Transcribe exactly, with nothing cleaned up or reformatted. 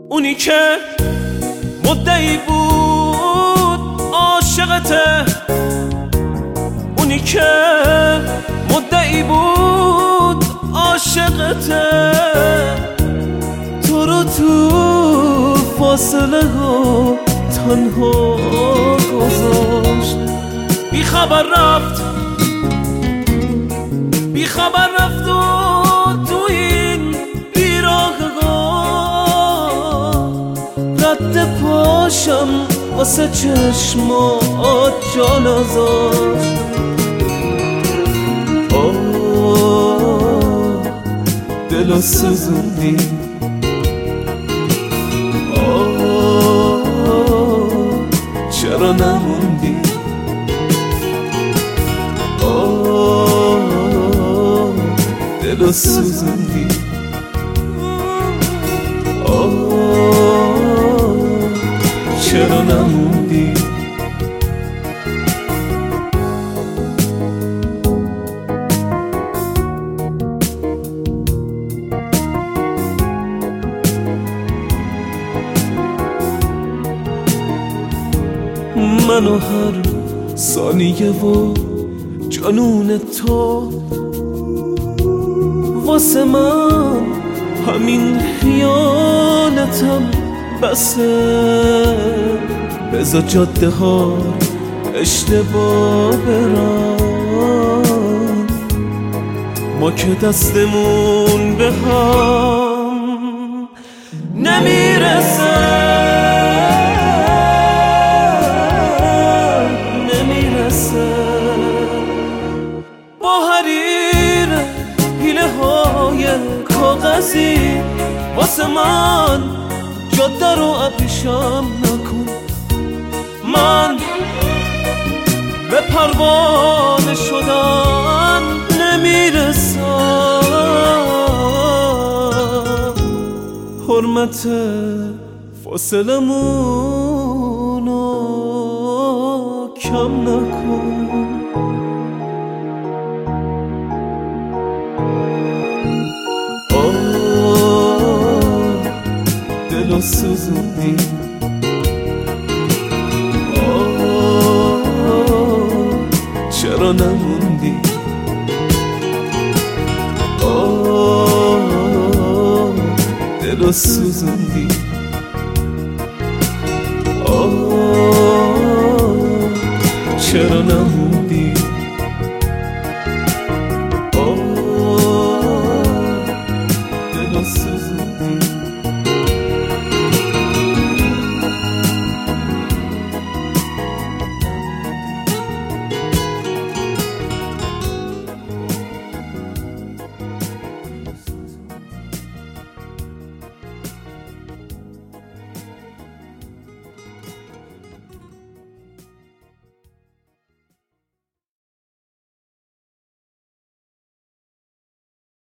اونی که مدعی بود عاشقته، اونی که مدعی بود عاشقته، تو رو تو فاصله ها تنها گذاشت. بی خبر رفت بی خبر رفت و تو این بیراهگاه رد پاشم واسه چشمات جا نذاشت. آه دلو سوزوندی، آه چرا نموندی، آه دلو سوزوندی، آه چرا نموندی. منو هر ثانیه و جنون تو واسه من همین خیانتم بسه. بذار جاده ها اشتباه برن، ما که دستمون به هم نمیرسه. با حریر حیله های کاغذی واسه من جاده رو ابریشم نکن. من به پروانه شدن نمیرسم. حرمت فاصلمونو کم نکن. دلو سوزوندی، آه چرا نموندی، آه دلو سوزوندی.